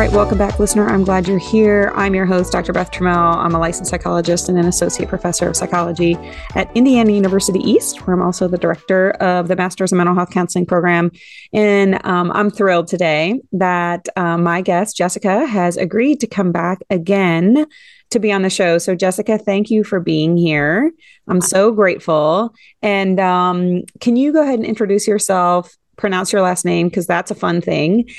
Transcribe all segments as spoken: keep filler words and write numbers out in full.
right, welcome back, listener. I'm glad you're here. I'm your host, Doctor Beth Trammell. I'm a licensed psychologist and an associate professor of psychology at Indiana University East, where I'm also the director of the Masters in Mental Health Counseling program. And um, I'm thrilled today that uh, my guest, Jessica, has agreed to come back again to be on the show. So, Jessica, thank you for being here. I'm so grateful. And um, can you go ahead and introduce yourself? Pronounce your last name, because that's a fun thing.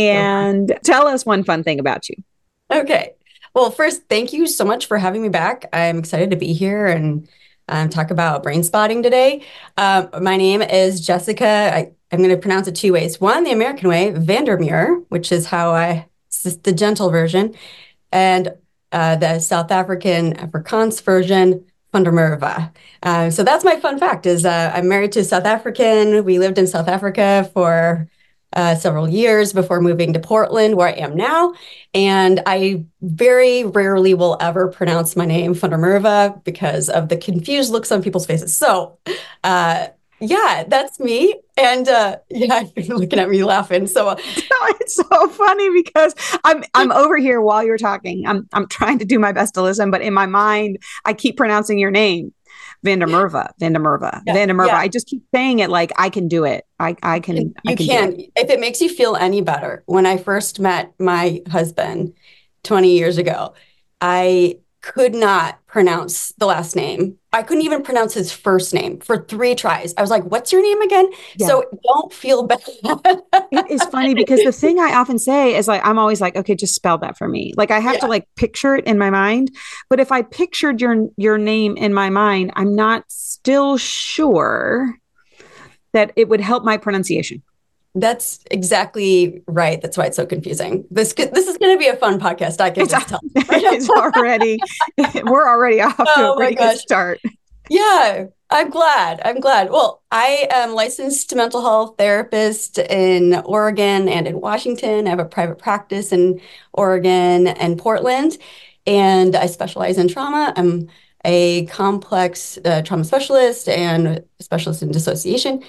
And tell us one fun thing about you. Okay. Well, first, thank you so much for having me back. I'm excited to be here and um, talk about brain spotting today. Um, my name is Jessica. I, I'm going to pronounce it two ways. One, the American way, Vandermeer, which is how I, it's the gentle version, and uh, the South African Afrikaans version, Van der Merwe. Uh, so that's my fun fact is uh, I'm married to a South African. We lived in South Africa for uh, several years before moving to Portland, where I am now. And I very rarely will ever pronounce my name Van der Merwe because of the confused looks on people's faces. So uh, yeah, that's me. And uh, yeah, you're looking at me laughing. So uh, it's so funny because I'm I'm over here while you're talking. I'm I'm trying to do my best to listen, but in my mind, I keep pronouncing your name, Van der Merwe, Van der Merwe, yeah, Van der Merwe. yeah. I just keep saying it like I can do it. I I can. You I can. can. Do it. If it makes you feel any better, when I first met my husband twenty years ago, I could not pronounce the last name. I couldn't even pronounce his first name for three tries. I was like, what's your name again? Yeah. So don't feel bad. It is funny because the thing I often say is like, I'm always like, okay, just spell that for me. Like I have yeah. to like picture it in my mind. But if I pictured your, your name in my mind, I'm not still sure that it would help my pronunciation. That's exactly right. That's why it's so confusing. This this is going to be a fun podcast. I can it's, just tell. It's already, we're already off to oh a pretty good start. Yeah, I'm glad. I'm glad. Well, I am licensed mental health therapist in Oregon and in Washington. I have a private practice in Oregon and Portland, and I specialize in trauma. I'm a complex uh, trauma specialist and specialist in dissociation.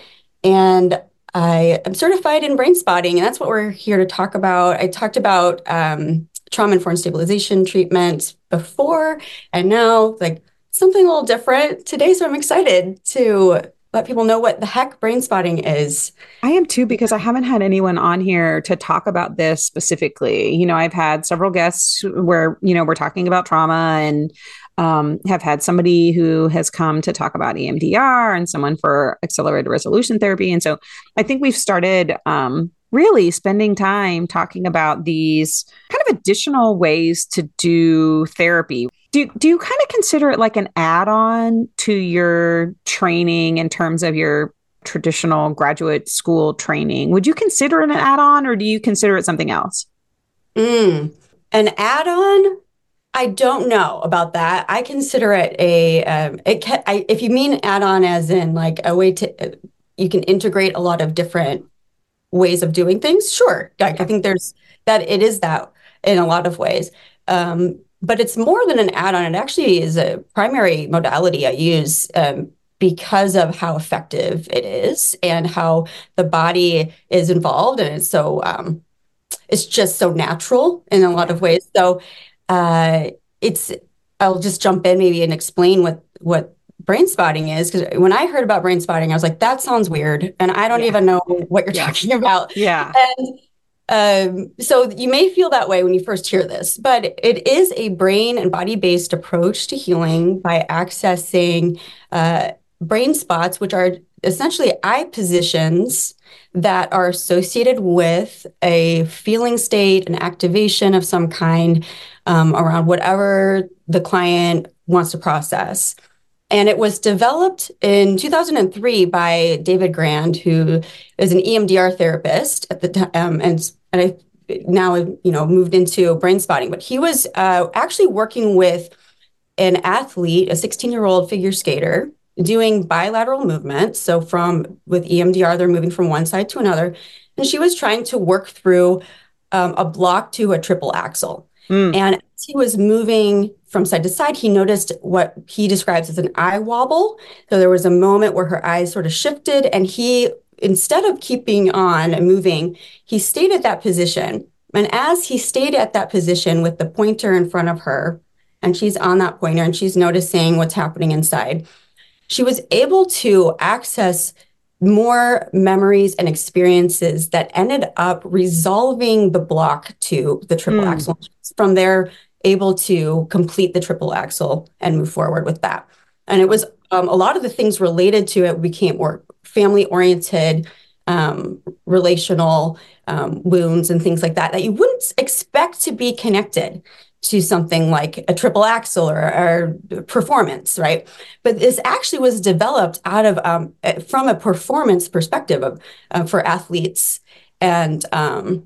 And I am certified in brain spotting, and that's what we're here to talk about. I talked about um, trauma-informed stabilization treatment before, and now like something a little different today. So I'm excited to let people know what the heck brain spotting is. I am too, because I haven't had anyone on here to talk about this specifically. You know, I've had several guests where, you know, we're talking about trauma and um, have had somebody who has come to talk about E M D R and someone for accelerated resolution therapy. And so I think we've started um, really spending time talking about these kind of additional ways to do therapy. Do, do you kind of consider it like an add-on to your training in terms of your traditional graduate school training? Would you consider it an add-on, or do you consider it something else? Mm, an add-on? I don't know about that. I consider it a, um, it can, I, if you mean add-on as in like a way to, uh, you can integrate a lot of different ways of doing things. Sure. I, I think there's that it is that in a lot of ways. Um, But it's more than an add-on. It actually is a primary modality I use um, because of how effective it is and how the body is involved. And it's so, um, it's just so natural in a lot of ways. So uh, it's, I'll just jump in maybe and explain what, what brain spotting is. Because when I heard about brain spotting, I was like, that sounds weird. And I don't yeah. even know what you're yeah. talking about. Yeah. And Um, so you may feel that way when you first hear this, but it is a brain and body-based approach to healing by accessing uh, brain spots, which are essentially eye positions that are associated with a feeling state, an activation of some kind um, around whatever the client wants to process. And it was developed in two thousand three by David Grand, who is an E M D R therapist at the time, um, and and I now you know moved into brain spotting. But he was uh, actually working with an athlete, a sixteen-year-old figure skater, doing bilateral movements. So from with E M D R, they're moving from one side to another, and she was trying to work through um, a block to a triple axel. Mm. And as he was moving from side to side, he noticed what he describes as an eye wobble. So there was a moment where her eyes sort of shifted, and he, instead of keeping on and moving, he stayed at that position And as he stayed at that position with the pointer in front of her, and she's on that pointer and she's noticing what's happening inside, she was able to access more memories and experiences that ended up resolving the block to the triple Mm. axel. From there, able to complete the triple axel and move forward with that. And it was um, a lot of the things related to it became more family oriented, um, relational um, wounds and things like that, that you wouldn't expect to be connected to something like a triple axel or, or performance, right? But this actually was developed out of um, from a performance perspective of uh, for athletes and um,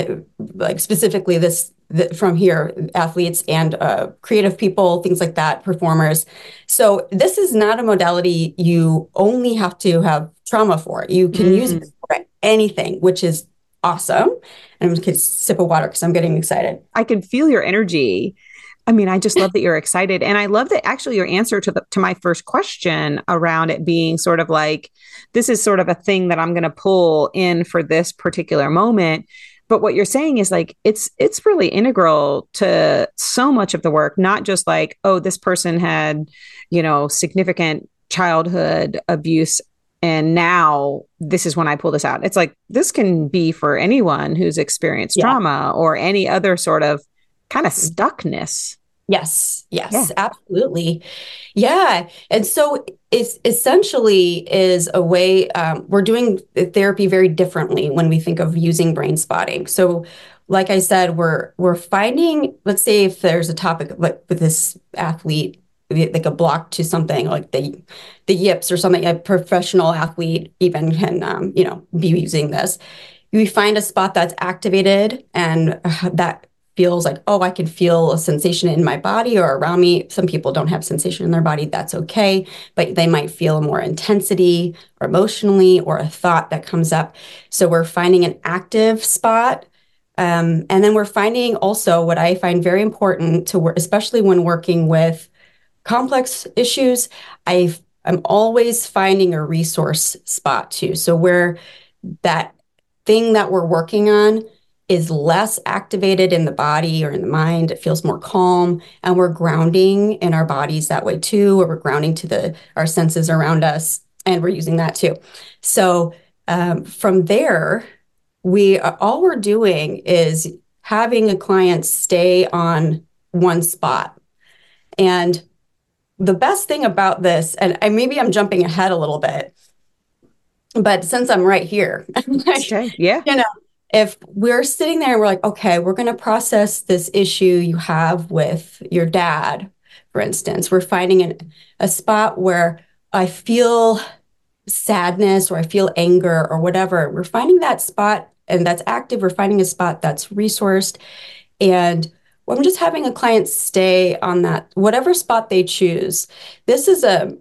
like specifically this the, from here, athletes and uh, creative people, things like that, performers. So this is not a modality you only have to have trauma for. You can use it Mm. for anything, which is awesome. And I'm just gonna sip of water because I'm getting excited. I can feel your energy. I mean, I just love that you're excited. And I love that actually your answer to the to my first question around it being sort of like, this is sort of a thing that I'm going to pull in for this particular moment. But what you're saying is like it's it's really integral to so much of the work, not just like, oh, this person had, you know, significant childhood abuse and now this is when I pull this out. It's like this can be for anyone who's experienced Yeah. trauma or any other sort of kind of stuckness. Yes, Yeah. yes, absolutely. Yeah. And so it's essentially is a way um, we're doing therapy very differently when we think of using brain spotting. So like I said, we're we're finding, let's say if there's a topic like with this athlete, like a block to something like the the yips or something, a professional athlete even can um, you know, be using this. We find a spot that's activated and uh, that feels like, oh, I can feel a sensation in my body or around me. Some people don't have sensation in their body. That's okay. But they might feel more intensity or emotionally or a thought that comes up. So we're finding an active spot. Um, and then we're finding also what I find very important to work, especially when working with complex issues, I I'm always finding a resource spot too. So where that thing that we're working on is less activated in the body or in the mind. It feels more calm, and we're grounding in our bodies that way too, or we're grounding to the our senses around us, and we're using that too. So um, from there, we all we're doing is having a client stay on one spot. And the best thing about this, and I, maybe I'm jumping ahead a little bit, but since I'm right here, like, Okay. Yeah. you know, if we're sitting there and we're like, okay, we're going to process this issue you have with your dad, for instance, we're finding an, a spot where I feel sadness or I feel anger or whatever. We're finding that spot and that's active. We're finding a spot that's resourced. And I'm just having a client stay on that, whatever spot they choose. This is a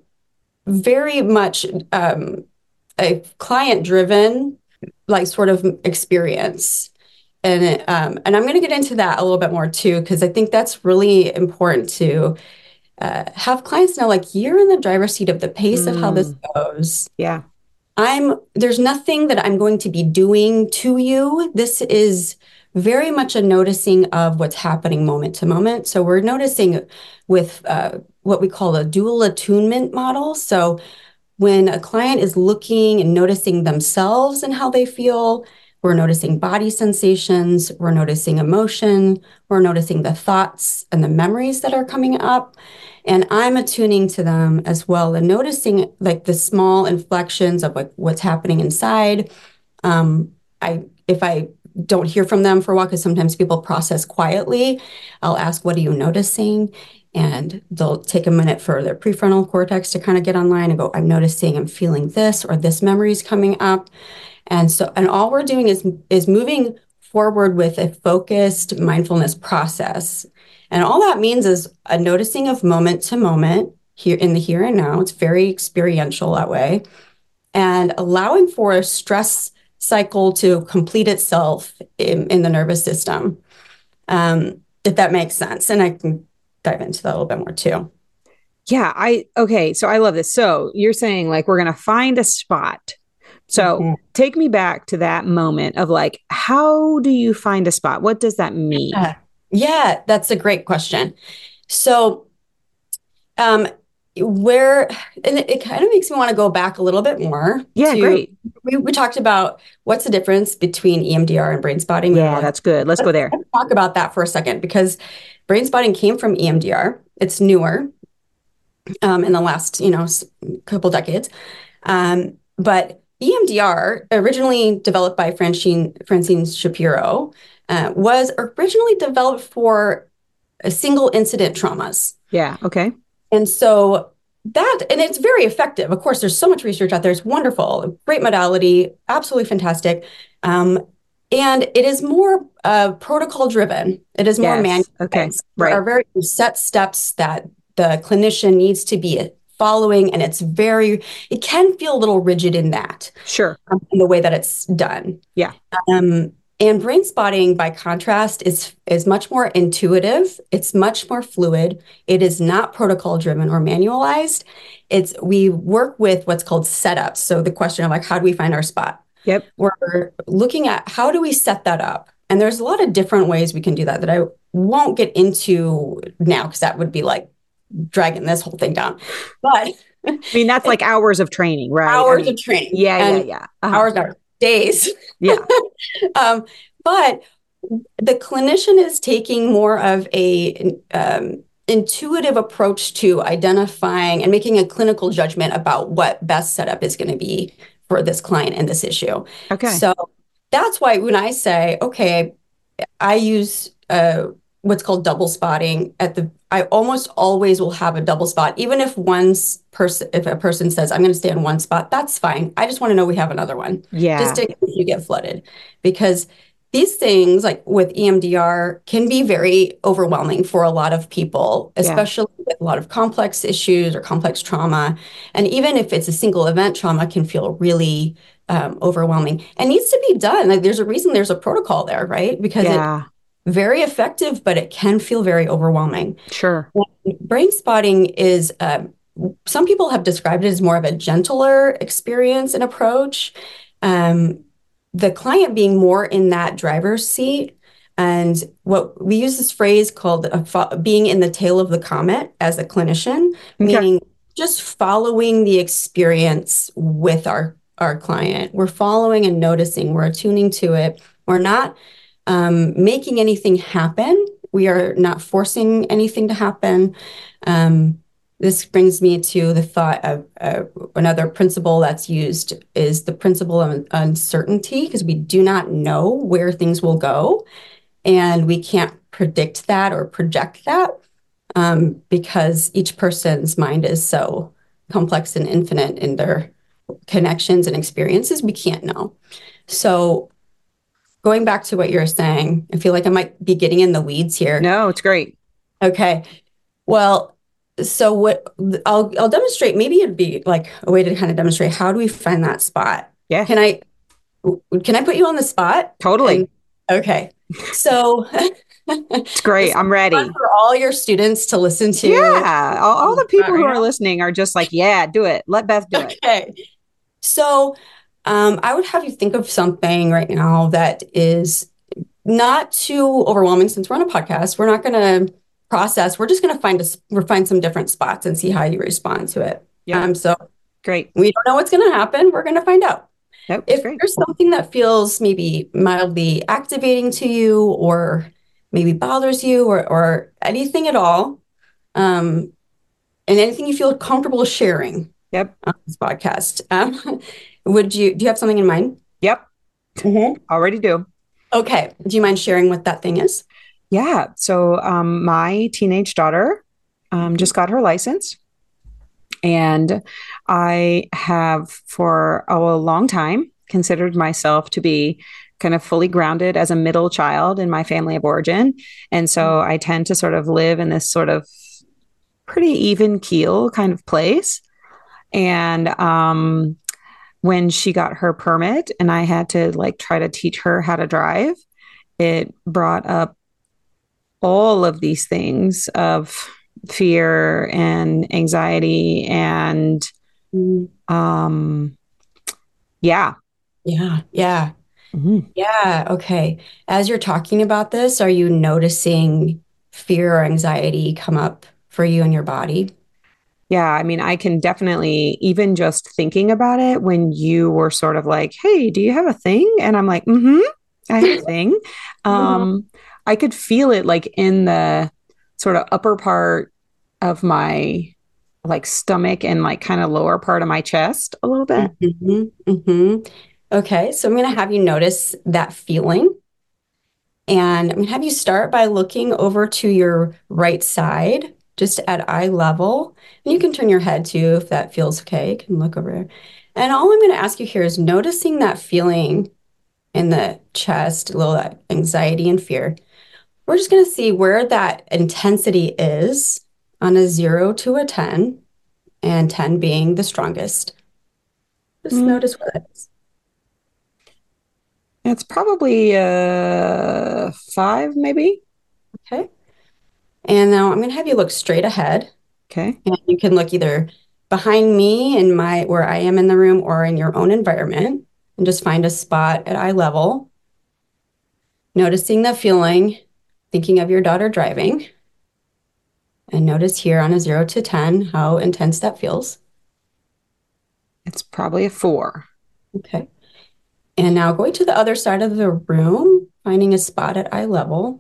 very much um, a client driven like sort of experience. And it, um, and I'm going to get into that a little bit more too, because I think that's really important to uh, have clients know, like you're in the driver's seat of the pace of how this Mm. goes. Yeah. I'm there's nothing that I'm going to be doing to you. This is very much a noticing of what's happening moment to moment. So we're noticing with uh, what we call a dual attunement model. So when a client is looking and noticing themselves and how they feel, we're noticing body sensations, we're noticing emotion, we're noticing the thoughts and the memories that are coming up. And I'm attuning to them as well and noticing like the small inflections of like what's happening inside. Um, I if I don't hear from them for a while, because sometimes people process quietly, I'll ask, what are you noticing? And they'll take a minute for their prefrontal cortex to kind of get online and go, I'm noticing, I'm feeling this, or this memory is coming up. And so, and all we're doing is is moving forward with a focused mindfulness process. And all that means is a noticing of moment to moment here in the here and now. It's very experiential that way. And allowing for a stress cycle to complete itself in, in the nervous system, um, if that makes sense. And I can dive into that a little bit more too. Yeah. I, okay. So I love this. So you're saying like we're going to find a spot So Mhm. take me back to that moment of like, how do you find a spot? What does that mean? Yeah. Yeah, that's a great question. So, um, where, and it, it kind of makes me want to go back a little bit more Yeah, to, great. we, we talked about what's the difference between E M D R and brain spotting. We were Yeah, like, that's good. Let's go let's, there. let's talk about that for a second because brain spotting came from E M D R. It's newer um, in the last, you know, s- couple decades. Um, but E M D R, originally developed by Francine, Francine Shapiro, uh, was originally developed for a single incident traumas. Yeah, okay. And so that, and it's very effective. Of course, there's so much research out there. It's wonderful, great modality, absolutely fantastic. Um, and it is more uh, protocol driven. It is more Yes. Okay. manualized. There are Right. very set steps that the clinician needs to be following, and it's very, it can feel a little rigid in that, Sure. um, in the way that it's done. Yeah. Um, and brain spotting, by contrast, is is much more intuitive. It's much more fluid. It is not protocol driven or manualized. It's we work with what's called setups. So the question of like, how do we find our spot? Yep. We're looking at how do we set that up? And there's a lot of different ways we can do that that I won't get into now because that would be like dragging this whole thing down. But I mean, that's like hours of training, right? I hours of mean, training yeah, yeah, and yeah. Uh-huh. hours, hours, days. Yeah. Um, but the clinician is taking more of a um, intuitive approach to identifying and making a clinical judgment about what best setup is going to be for this client and this issue. Okay. So that's why when I say, okay, I use uh, what's called double spotting at the, I almost always will have a double spot, even if one's person, if a person says, I'm going to stay in one spot, that's fine. I just want to know we have another one, just Yeah. in case you get flooded. Because these things, like with E M D R, can be very overwhelming for a lot of people, Yeah. especially with a lot of complex issues or complex trauma. And even if it's a single event trauma, can feel really um, overwhelming and needs to be done. Like there's a reason there's a protocol there, right? Because it's Yeah. very effective, but it can feel very overwhelming. Sure. Brain spotting is, um, some people have described it as more of a gentler experience and approach. Um, the client being more in that driver's seat. And what we use this phrase called a fo- being in the tail of the comet as a clinician, Okay. meaning just following the experience with our, our client. We're following and noticing, we're attuning to it. We're not um, making anything happen. We are not forcing anything to happen. Um, this brings me to the thought of uh, another principle that's used is the principle of uncertainty, because we do not know where things will go, and we can't predict that or project that um, because each person's mind is so complex and infinite in their connections and experiences. We can't know. So going back to what you're saying, I feel like I might be getting in the weeds here. No, it's great. Okay. Well, so what I'll I'll demonstrate, maybe it'd be like a way to kind of demonstrate how do we find that spot? Yeah. Can I can I put you on the spot? And Totally. okay. So It's great. this is I'm fun ready. for all your students to listen to Yeah. All, all on the the spot people who right are now. listening are just like, yeah, do it. Let Beth do it. Okay. So um, I would have you think of something right now that is not too overwhelming since we're on a podcast. We're not going to process. We're just going to find a, we'll find some different spots and see how you respond to it. Yep. Um, so Great. we don't know what's going to happen. We're going to find out. Nope. It's If great. there's something that feels maybe mildly activating to you or maybe bothers you or, or anything at all, um, and anything you feel comfortable sharing Yep. on this podcast, um, would you, do you have something in mind? Yep. Mhm. Already do. Okay. Do you mind sharing what that thing is? Yeah. So um, my teenage daughter um, just got her license. And I have for a long time considered myself to be kind of fully grounded as a middle child in my family of origin. And so I tend to sort of live in this sort of pretty even keel kind of place. And um, when she got her permit and I had to like try to teach her how to drive, it brought up all of these things of fear and anxiety and Mm. um Yeah. Yeah, yeah, Mhm. yeah. Okay. As you're talking about this, are you noticing fear or anxiety come up for you in your body? Yeah, I mean, I can definitely, even just thinking about it, when you were sort of like, "Hey, do you have a thing?" And I'm like, "Mm-hmm, I have a thing." Mhm. Um, I could feel it like in the sort of upper part of my like stomach and like kind of lower part of my chest a little bit. Mhm, mhm. Okay, so I'm going to have you notice that feeling. And I'm going to have you start by looking over to your right side, just at eye level. And you can turn your head too if that feels okay. You can look over there. And all I'm going to ask you here is noticing that feeling in the chest, a little that anxiety and fear. We're just going to see where that intensity is on a zero to a ten, and ten being the strongest. Just Mm, notice where that is. it's probably uh five, maybe. Okay. And now I'm going to have you look straight ahead. Okay. And you can look either behind me in my where I am in the room or in your own environment and just find a spot at eye level, noticing the feeling, thinking of your daughter driving. And notice here on a zero to ten how intense that feels. It's probably a four. Okay. And now going to the other side of the room, finding a spot at eye level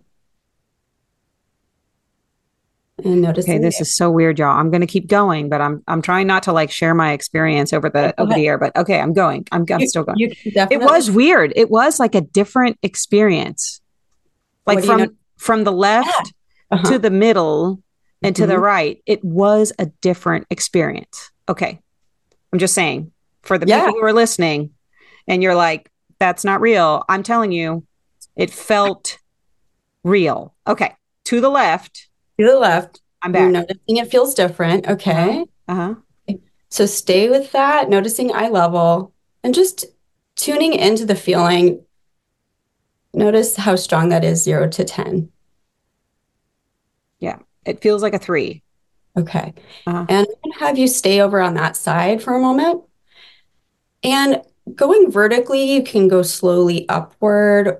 and Okay, noticing this there. is so weird, y'all. I'm going to keep going, but I'm I'm trying not to like share my experience over Okay, the go over ahead. the air. But okay, I'm going. I'm I'm You, still going. you can It definitely. was weird. It was like a different experience. Like What do you know? from from the Yeah. left to Uh-huh. the middle and to the Hmm. right, it was a different experience. Okay, I'm just saying for the Yeah. people who are listening, and you're like, that's not real. I'm telling you, it felt real. Okay, to the left, To the left. I'm You're back. noticing it feels different. Uh huh. Okay. Uh huh. So stay with that, noticing eye level and just tuning into the feeling. Notice how strong that is, zero to ten. Yeah, it feels like a three. Okay. Uh huh. And I'm gonna have you stay over on that side for a moment. And going vertically, you can go slowly upward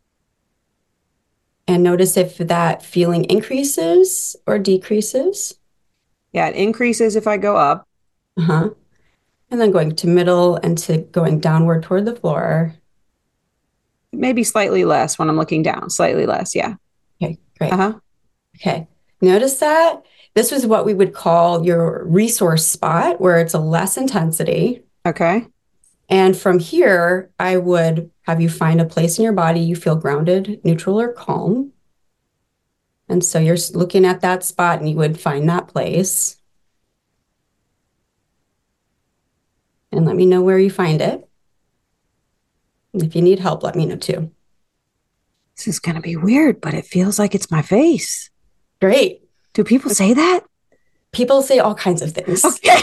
and notice if that feeling increases or decreases. Yeah, it increases if I go up, Uh-huh. And then going to middle and to going downward toward the floor. maybe slightly less when I'm looking down, slightly less. Yeah. Okay, Uh great. huh. Okay. Notice that this was what we would call your resource spot, where it's a less intensity. Okay. And from here, I would have you find a place in your body you feel grounded, neutral, or calm. And so you're looking at that spot and you would find that place. And let me know where you find it. And if you need help, let me know too. This is going to be weird, but it feels like it's my face. Great. Do people say that? People say all kinds of things. Okay.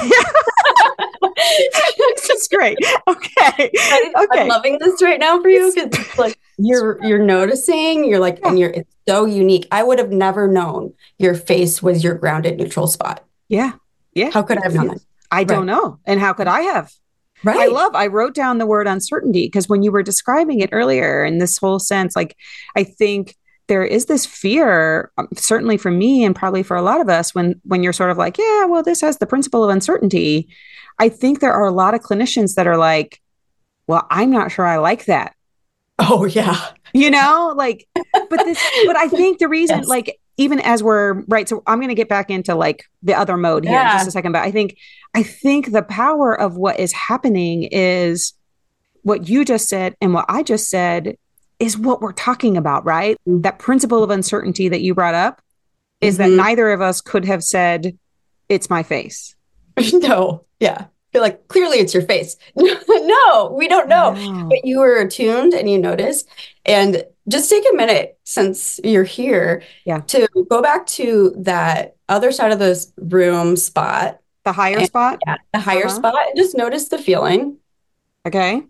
This is great. Okay. I, I'm Okay. loving this right now for you because like you're you're noticing, you're like, Yeah. and you're it's so unique. I would have never known your face was your grounded neutral spot. Yeah. Yeah. How could I It have known that? feels, I don't Right. know. And how could I have? I Right. love, I wrote down the word uncertainty because when you were describing it earlier in this whole sense, like I think there is this fear, um, certainly for me and probably for a lot of us, when when you're sort of like, yeah, well, this has the principle of uncertainty. I think there are a lot of clinicians that are like, well, I'm not sure I like that. Oh yeah. You know, like, but this, but I think the reason, Yes. like, even as we're right, so I'm going to get back into like the other mode here in just Yeah. a second, but I think, I think the power of what is happening is what you just said and what I just said is what we're talking about, right? That principle of uncertainty that you brought up is that Mm-hmm. neither of us could have said, it's my face. No. Yeah. Feel like clearly it's your face. No, we don't I know. know. But you were attuned and you noticed. And just take a minute since you're here Yeah. to go back to that other side of this room spot The higher and spot. yeah, the Uh higher huh. spot and just notice the feeling. Okay.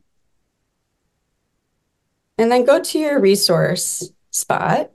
And then go to your resource spot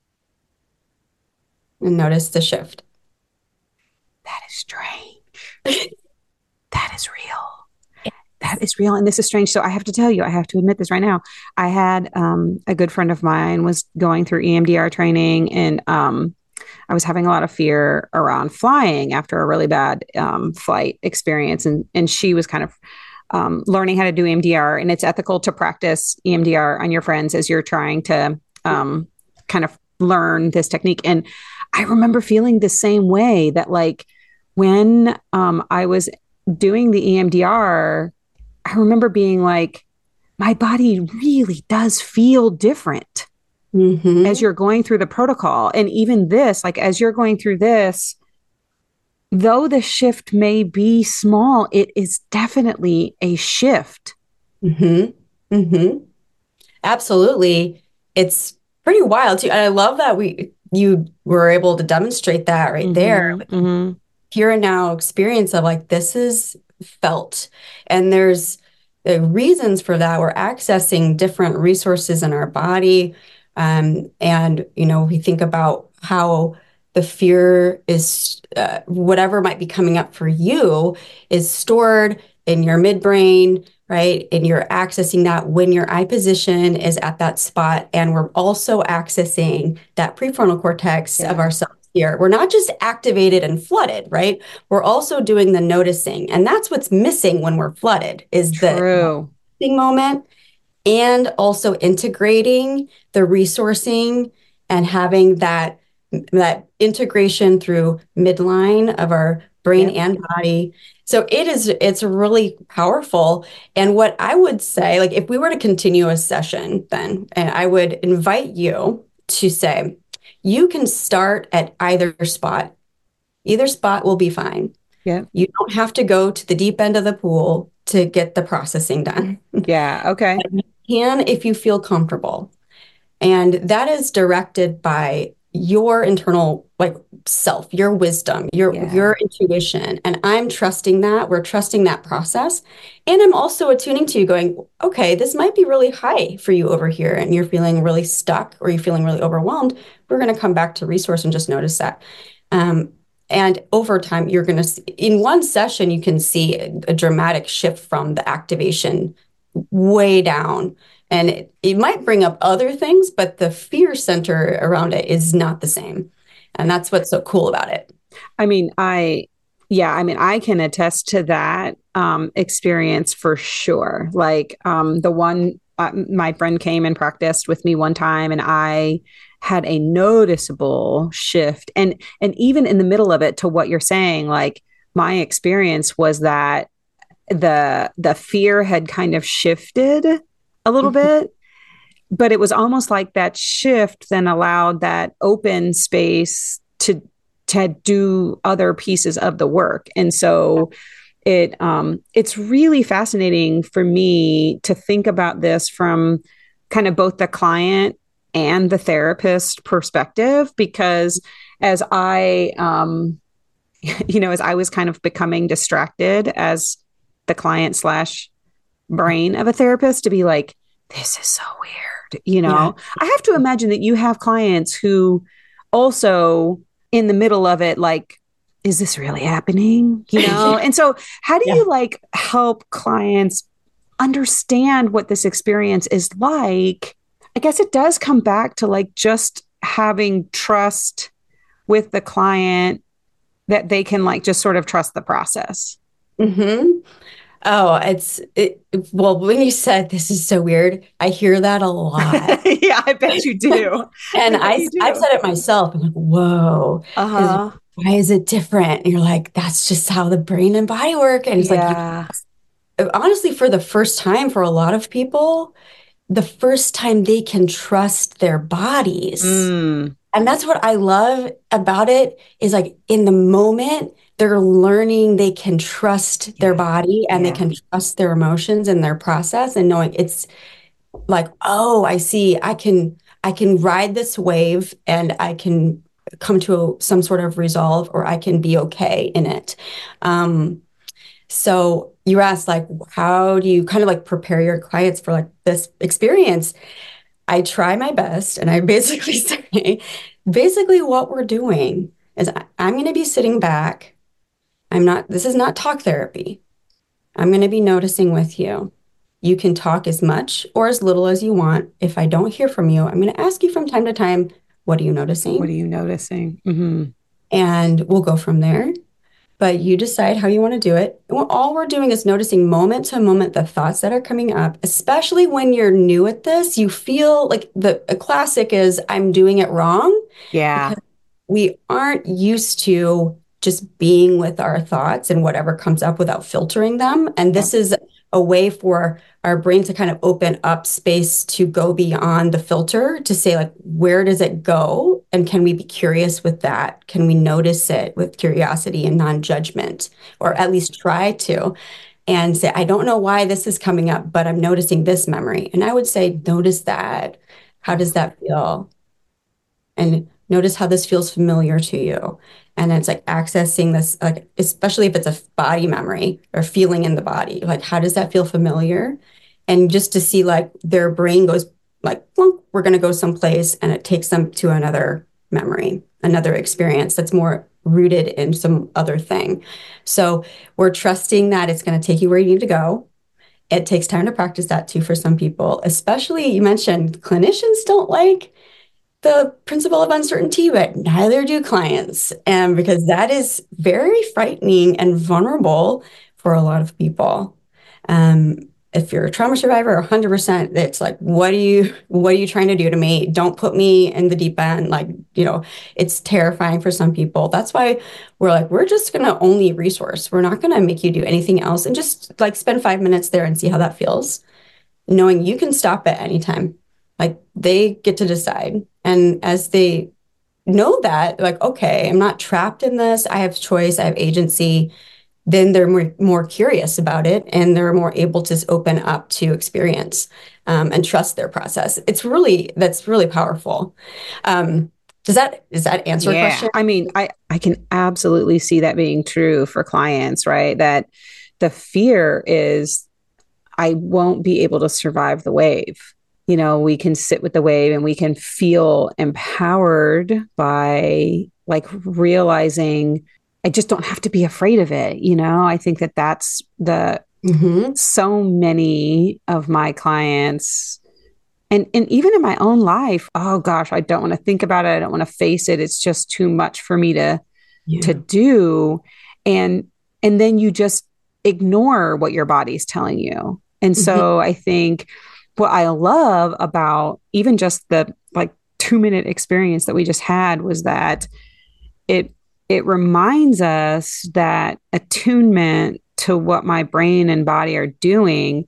and notice the shift. That is strange. That is real. That is real. And this is strange. So I have to tell you, I have to admit this right now. I had um, a good friend of mine was going through E M D R training, and um, I was having a lot of fear around flying after a really bad um, flight experience. And, and she was kind of um, learning how to do E M D R. And it's ethical to practice E M D R on your friends as you're trying to um, kind of learn this technique. And I remember feeling the same way that, like, when um, I was doing the E M D R, I remember being like, my body really does feel different Mm-hmm. as you're going through the protocol. And even this, like, as you're going through this, though the shift may be small, it is definitely a shift. Mm-hmm. Mm-hmm. Absolutely. It's pretty wild too. And I love that we you were able to demonstrate that right mm-hmm, there. Mm-hmm. Here and now experience of like, this is felt. And there's the reasons for that. We're accessing different resources in our body. Um, and, you know, we think about how the fear is, uh, whatever might be coming up for you is stored in your midbrain, right? And you're accessing that when your eye position is at that spot. And we're also accessing that prefrontal cortex yeah. of ourselves here. We're not just activated and flooded, right? We're also doing the noticing. And that's what's missing when we're flooded is True. the moment, and also integrating the resourcing and having that, that integration through midline of our brain yep. and body. So it is, it's really powerful. And what I would say, like if we were to continue a session then, and I would invite you to say, you can start at either spot. Either spot will be fine. Yeah. You don't have to go to the deep end of the pool to get the processing done. Yeah. Okay. You can if you feel comfortable. And that is directed by your internal like self, your wisdom, your yeah. your intuition. And I'm trusting that. We're trusting that process. And I'm also attuning to you going, okay, this might be really high for you over here. And you're feeling really stuck or you're feeling really overwhelmed. We're going to come back to resource and just notice that. Um, and over time, you're going to, in one session, you can see a, a dramatic shift from the activation way down. And it, it might bring up other things, but the fear center around it is not the same. And that's what's so cool about it. I mean, I, yeah, I mean, I can attest to that um, experience for sure. Like um, the one, uh, my friend came and practiced with me one time, and I had a noticeable shift. And, and even in the middle of it, to what you're saying, like my experience was that the, the fear had kind of shifted a little mm-hmm. bit, but it was almost like that shift then allowed that open space to to do other pieces of the work. And so it um it's really fascinating for me to think about this from kind of both the client and the therapist perspective, because as I um you know as I was kind of becoming distracted as the client slash brain of a therapist, to be like, this is so weird, you know. Yeah. I have to imagine that you have clients who also in the middle of it, like, is this really happening, you know? And so how do yeah. you like help clients understand what this experience is like? I guess it does come back to like just having trust with the client, that they can like just sort of trust the process. Mm-hmm. Oh, it's, it, well, when you said this is so weird, I hear that a lot. Yeah, I bet you do. And I, I do. I've said it myself. I'm like, whoa, uh-huh. why is it different? And you're like, that's just how the brain and body work. And it's yeah. like, honestly, for the first time, for a lot of people, the first time they can trust their bodies. Mm. And that's what I love about it, is like in the moment, they're learning they can trust yeah. their body and yeah. they can trust their emotions and their process, and knowing it's like, oh, I see, I can, I can ride this wave and I can come to a, some sort of resolve, or I can be okay in it. Um, so you asked like, how do you kind of like prepare your clients for like this experience? I try my best, and I basically say, basically what we're doing is I, I'm going to be sitting back. I'm not, this is not talk therapy. I'm going to be noticing with you. You can talk as much or as little as you want. If I don't hear from you, I'm going to ask you from time to time, what are you What are noticing? you noticing? Mm-hmm. And we'll go from there. But you decide how you want to do it. All we're doing is noticing moment to moment the thoughts that are coming up, especially when you're new at this. You feel like the a classic is I'm doing it wrong Yeah. because we aren't used to just being with our thoughts and whatever comes up without filtering them. And Yep. this is a way for our brain to kind of open up space to go beyond the filter to say, like, where does it go? And can we be curious with that? Can we notice it with curiosity and non-judgment, or at least try to? And say, I don't know why this is coming up, but I'm noticing this memory. And I would say, notice that. How does that feel? And notice how this feels familiar to you. And it's like accessing this, like, especially if it's a body memory or feeling in the body, like, how does that feel familiar? And just to see, like, their brain goes, like, well, we're going to go someplace, and it takes them to another memory, another experience that's more rooted in some other thing. So we're trusting that it's going to take you where you need to go. It takes time to practice that too for some people, especially you mentioned clinicians don't like the principle of uncertainty, but neither do clients. And because that is very frightening and vulnerable for a lot of people. Um, if you're a trauma survivor, one hundred percent, it's like, what are you, what are you trying to do to me? Don't put me in the deep end. Like, you know, it's terrifying for some people. That's why we're like, we're just going to only resource. We're not going to make you do anything else, and just like spend five minutes there and see how that feels, knowing you can stop at any time. Like, they get to decide. And as they know that, like, okay, I'm not trapped in this, I have choice, I have agency, then they're more, more curious about it, and they're more able to open up to experience, um, and trust their process. It's really, that's really powerful. Um, does that, does that answer a Yeah. question? I mean, I, I can absolutely see that being true for clients, right? That the fear is I won't be able to survive the wave. You know, we can sit with the wave and we can feel empowered by like realizing I just don't have to be afraid of it. You know, I think that that's the Mm-hmm. so many of my clients and and even in my own life, oh gosh, I don't want to think about it. I don't want to face it. It's just too much for me to to Yeah. do. And and then you just ignore what your body's telling you. And Mm-hmm. so I think what I love about even just the like two minute experience that we just had was that it it reminds us that attunement to what my brain and body are doing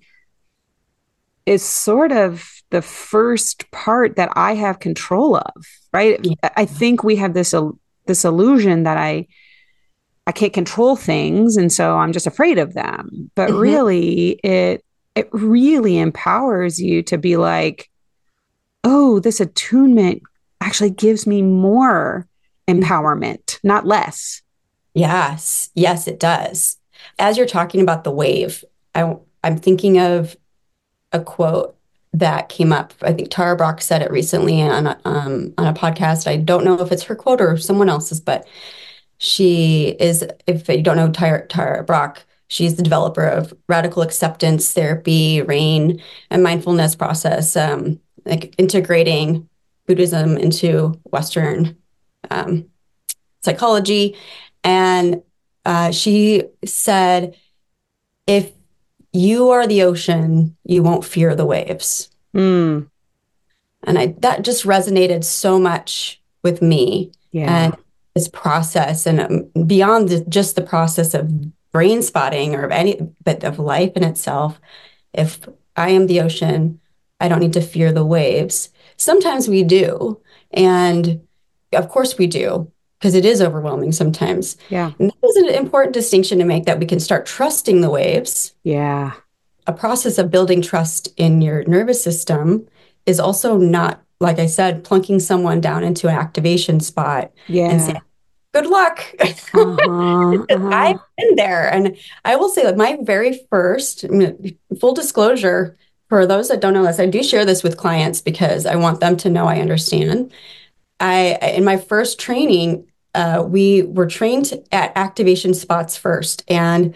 is sort of the first part that I have control of, right? Yeah. I think we have this this illusion that I I can't control things and so I'm just afraid of them. But Mm-hmm. really it it really empowers you to be like, "Oh, this attunement actually gives me more empowerment, not less." Yes, yes, it does. As you're talking about the wave, I, I'm thinking of a quote that came up. I think Tara Brach said it recently on a, um, on a podcast. I don't know if it's her quote or someone else's, but she is, if you don't know Tara, Tara Brach, she's the developer of radical acceptance therapy, RAIN, and mindfulness process, um, like integrating Buddhism into Western um, psychology. And uh, she said, if you are the ocean, you won't fear the waves. Mm, And I that just resonated so much with me, yeah. and this process, and um, beyond the, just the process of brain spotting or of any, but of life in itself. If I am the ocean, I don't need to fear the waves. Sometimes we do, and of course we do, because it is overwhelming sometimes. Yeah. And that is an important distinction to make, that we can start trusting the waves. Yeah. A process of building trust in your nervous system is also not, like I said, plunking someone down into an activation spot and saying, Yeah. good luck. Uh-huh. I've Uh-huh. been there. And I will say, like, my very first, I mean, full disclosure, for those that don't know this, I do share this with clients because I want them to know I understand. I, in my first training, uh, we were trained at activation spots first. And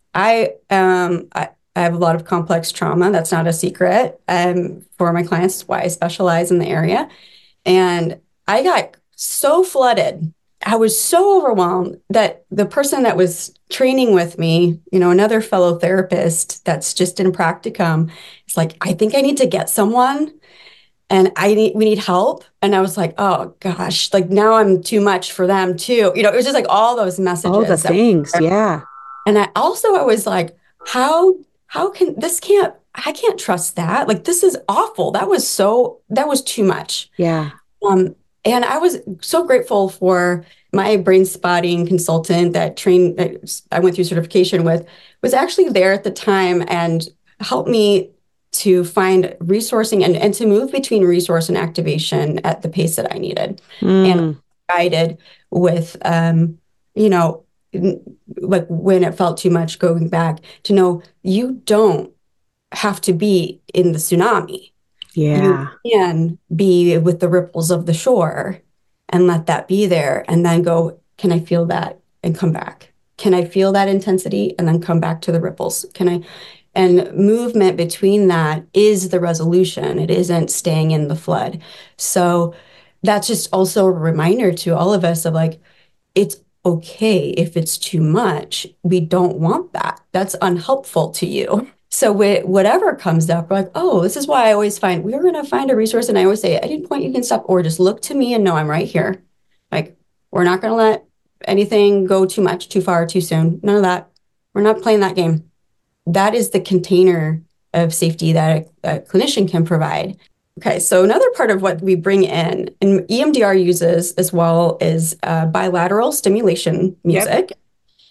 I um I, I have a lot of complex trauma. That's not a secret. Um, for my clients, why I specialize in the area. And I got so flooded. I was so overwhelmed that the person that was training with me, you know, another fellow therapist that's just in practicum, is like, I think I need to get someone and I need we need help. And I was like, oh gosh, like now I'm too much for them too. You know, it was just like all those Oh, the messages that things. Yeah. and I also I was like, how how can this can't I can't trust that. Like this is awful. That was so that was too much. Yeah. Um, and I was so grateful for my brain spotting consultant that trained that I went through certification with was actually there at the time and helped me to find resourcing and, and to move between resource and activation at the pace that I needed. And Mm. guided with um, you know, like when it felt too much going back to know you don't have to be in the tsunami. You Yeah. can be with the ripples of the shore and let that be there and then go, can I feel that and come back? Can I feel that intensity and then come back to the ripples? Can I? And movement between that is the resolution. It isn't staying in the flood. So that's just also a reminder to all of us of like, it's okay if it's too much. We don't want that. That's unhelpful to you. So wh- whatever comes up, we're like, oh, this is why I always find we're going to find a resource. And I always say, at any point you can stop or just look to me and know I'm right here. Like, we're not going to let anything go too much, too far, too soon. None of that. We're not playing that game. That is the container of safety that a, a clinician can provide. Okay, so another part of what we bring in, and E M D R uses as well, is uh, bilateral stimulation Yep. music.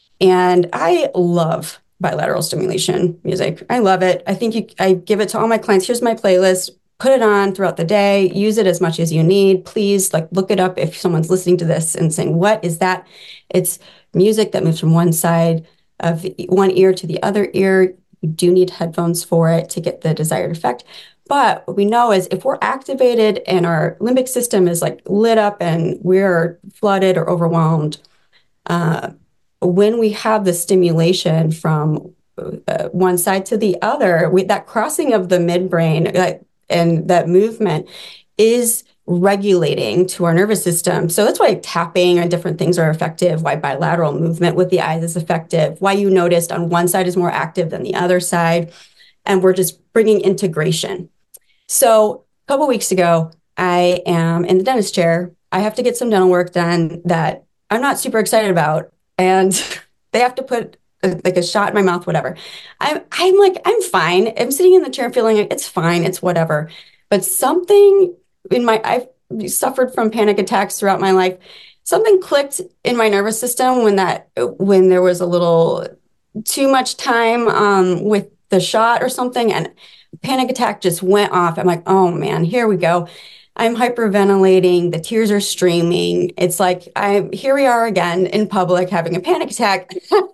And I love bilateral stimulation music. I love it. I think you, I give it to all my clients. Here's my playlist. Put it on throughout the day. Use it as much as you need. Please, like, look it up if someone's listening to this and saying, "What is that?" It's music that moves from one side of one ear to the other ear. You do need headphones for it to get the desired effect. But what we know is if we're activated and our limbic system is like lit up and we're flooded or overwhelmed, uh, when we have the stimulation from uh, one side to the other, we, that crossing of the midbrain uh, and that movement is regulating to our nervous system. So that's why tapping and different things are effective, why bilateral movement with the eyes is effective, why you noticed on one side is more active than the other side. And we're just bringing integration. So a couple weeks ago, I am in the dentist chair. I have to get some dental work done that I'm not super excited about. And they have to put a, like a shot in my mouth, whatever. I'm I'm like, I'm fine. I'm sitting in the chair feeling like it's fine, it's whatever. But something in my I've suffered from panic attacks throughout my life. Something clicked in my nervous system when that when there was a little too much time um, with the shot or something, and panic attack just went off. I'm like, oh man, here we go. I'm hyperventilating. The tears are streaming. It's like I here we are again in public having a panic attack,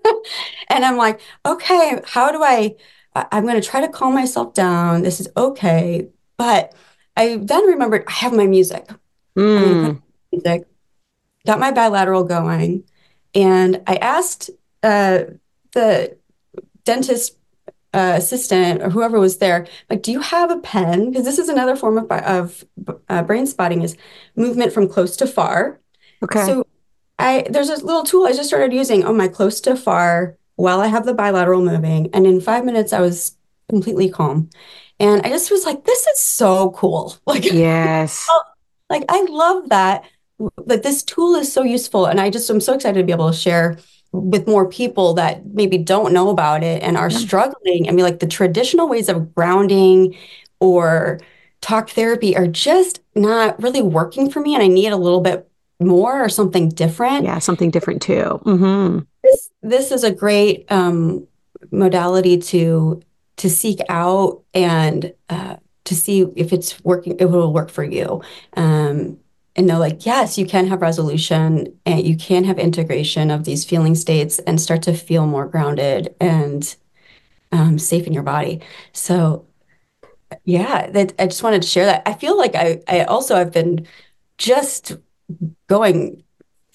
and I'm like, okay, how do I? I- I'm going to try to calm myself down. This is okay, but I then remembered I have my music. I'm going to put Mm. on music. Got my bilateral going, and I asked uh, the dentist uh, assistant or whoever was there, like, do you have a pen? Because this is another form of, of uh, brain spotting is movement from close to far. Okay. So I there's a little tool I just started using on my close to far while I have the bilateral moving. And in five minutes, I was completely calm. And I just was like, this is so cool. Like, Yes. like I love that. Like this tool is so useful. And I just am so excited to be able to share with more people that maybe don't know about it and are Yeah. struggling. I mean, like the traditional ways of grounding or talk therapy are just not really working for me. And I need a little bit more or something different. Yeah. Something different too. Hmm. This this is a great um, modality to to seek out and uh, to see if it's working, if it will work for you. Um, and know like, yes, you can have resolution and you can have integration of these feeling states and start to feel more grounded and um, safe in your body. So yeah, that I just wanted to share that. I feel like I I also have been just going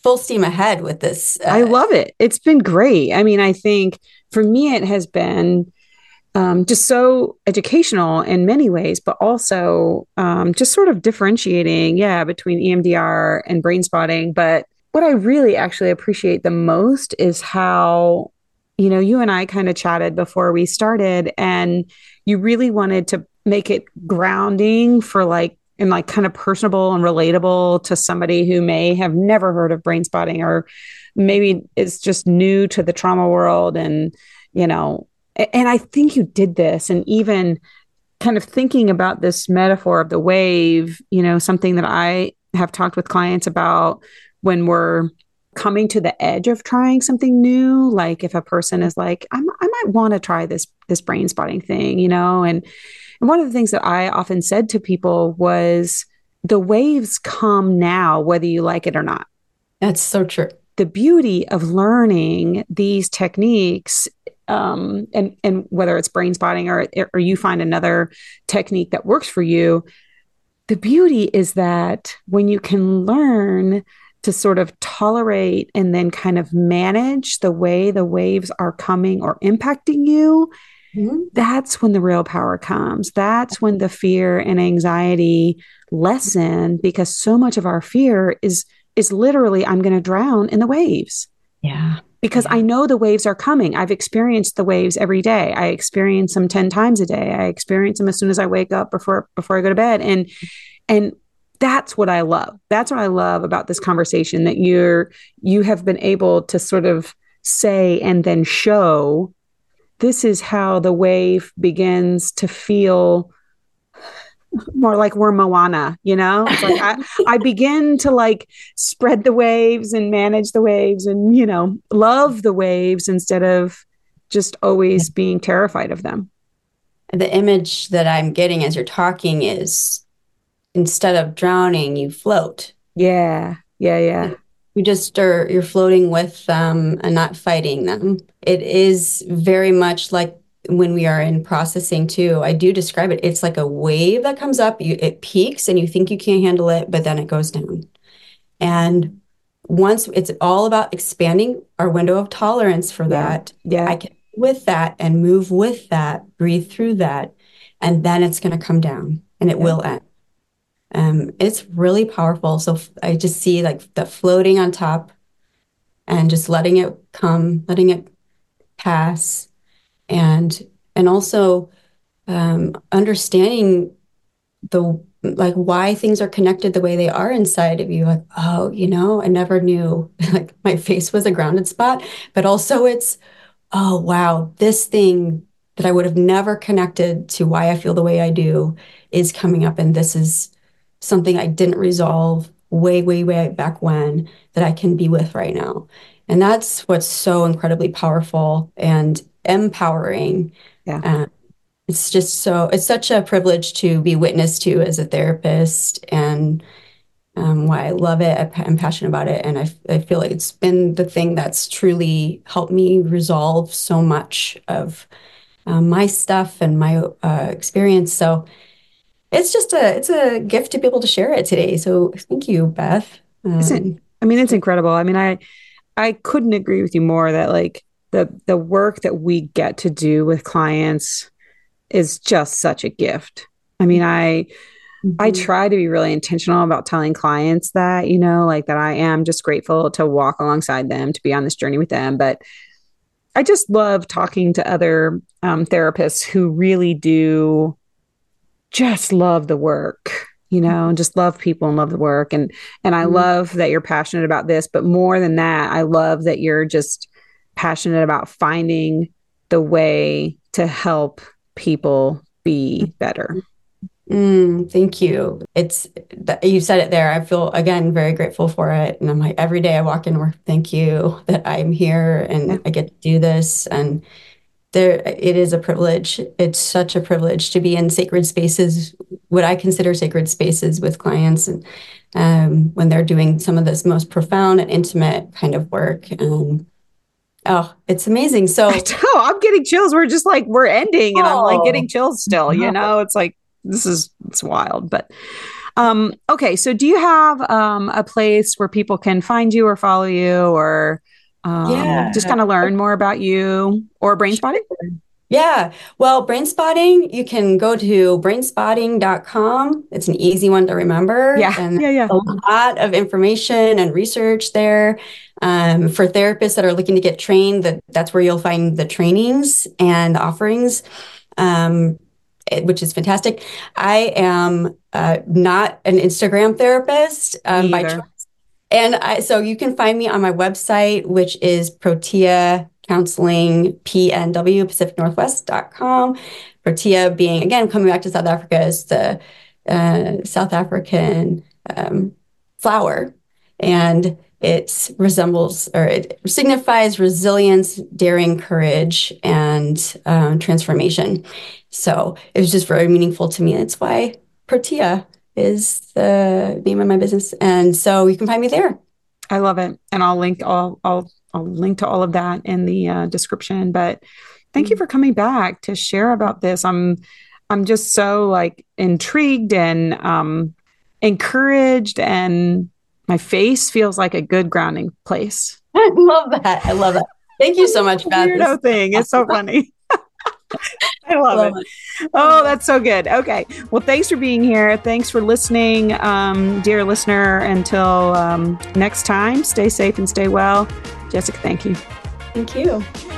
full steam ahead with this. I Uh, love it. It's been great. I mean, I think for me, it has been um, just so educational in many ways, but also um, just sort of differentiating, yeah, between E M D R and brain spotting. But what I really actually appreciate the most is how, you know, you and I kind of chatted before we started, and you really wanted to make it grounding for like, and like kind of personable and relatable to somebody who may have never heard of brain spotting, or maybe it's just new to the trauma world. And, you know, and I think you did this, and even kind of thinking about this metaphor of the wave, you know, something that I have talked with clients about when we're coming to the edge of trying something new. Like if a person is like, I'm, I might want to try this, this brain spotting thing, you know, and, and one of the things that I often said to people was the waves come now, whether you like it or not. that's so true. The beauty of learning these techniques, um, and and whether it's brain spotting or or you find another technique that works for you, the beauty is that when you can learn to sort of tolerate and then kind of manage the way the waves are coming or impacting you, Mhm. that's when the real power comes. That's when the fear and anxiety lessen, because so much of our fear is is literally, I'm going to drown in the waves, Yeah. because Yeah. I know the waves are coming. I've experienced the waves every day. I experience them ten times a day. I experience them as soon as I wake up before before I go to bed. And and that's what I love. That's what I love about this conversation, that you're you have been able to sort of say and then show, this is how the wave begins to feel more like we're Moana, you know? It's like I, I begin to like spread the waves and manage the waves and, you know, love the waves instead of just always being terrified of them. The image that I'm getting as you're talking is instead of drowning, you float. Yeah. Yeah. Yeah. You just are, you're floating with them and not fighting them. It is very much like when we are in processing too. I do describe it. It's like a wave that comes up, you, it peaks and you think you can't handle it, but then it goes down. And once it's all about expanding our window of tolerance for Yeah. that, Yeah. I can with that and move with that, breathe through that, and then it's going to come down and it Yeah. will end. Um, it's really powerful. So f- I just see like the floating on top and just letting it come, letting it pass, and and also um, understanding the like why things are connected the way they are inside of you. Like, oh, you know, I never knew like my face was a grounded spot, but also it's, oh wow, this thing that I would have never connected to why I feel the way I do is coming up, and this is something I didn't resolve way, way, way back when that I can be with right now. And that's what's so incredibly powerful and empowering. Yeah. Uh, it's just so, it's such a privilege to be witness to as a therapist, and um, why I love it. I, I'm passionate about it. And I, I feel like it's been the thing that's truly helped me resolve so much of um, my stuff and my uh, experience. So it's just a, it's a gift to be able to share it today. So thank you, Beth. Isn't, Um, I mean, it's incredible. I mean, I, I couldn't agree with you more that like the, the work that we get to do with clients is just such a gift. I mean, I, I mhm. try to be really intentional about telling clients that, you know, like that I am just grateful to walk alongside them, to be on this journey with them. But I just love talking to other um, therapists who really do just love the work, you know, and just love people and love the work. And and I love that you're passionate about this, but more than that, I love that you're just passionate about finding the way to help people be better. Mm, thank you. It's that you said it there. I feel again very grateful for it. And I'm like, every day I walk in work, thank you that I'm here Yeah. and I get to do this. And there, it is a privilege. It's such a privilege to be in sacred spaces, what I consider sacred spaces with clients, and um, when they're doing some of this most profound and intimate kind of work. And oh, it's amazing. I So, know, I'm getting chills. We're just like, we're ending and I'm like oh, getting chills still, you know, it's like, this is, it's wild. But Um, okay. So do you have um, a place where people can find you or follow you or um, just Yeah. kind of learn more about you or brain spotting? Yeah. Well, brain spotting, you can go to brain spotting dot com. It's an easy one to remember. Yeah. And Yeah. Yeah. a lot of information and research there. Um, for therapists that are looking to get trained, that that's where you'll find the trainings and offerings, um, eh, which is fantastic. I am uh, not an Instagram therapist um, Me by choice. either. And I, so you can find me on my website, which is Protea Counseling, P N W, Pacific Northwest dot com. Protea being, again, coming back to South Africa, is the uh, South African um, flower. And it resembles or it signifies resilience, daring, courage, and um, transformation. So it was just very meaningful to me. That's why Protea is the name of my business. And so you can find me there. I love it. And I'll link all, I'll, I'll link to all of that in the uh, description, but thank you for coming back to share about this. I'm, I'm just so like intrigued and um, encouraged, and my face feels like a good grounding place. I love that. I love that. Thank you so much, Beth. This Weirdo thing. It's so funny. I love, love it. it. Oh, that's so good. Okay. Well, thanks for being here. Thanks for listening, um, dear listener. Until um, next time, stay safe and stay well. Jessica, thank you. Thank you.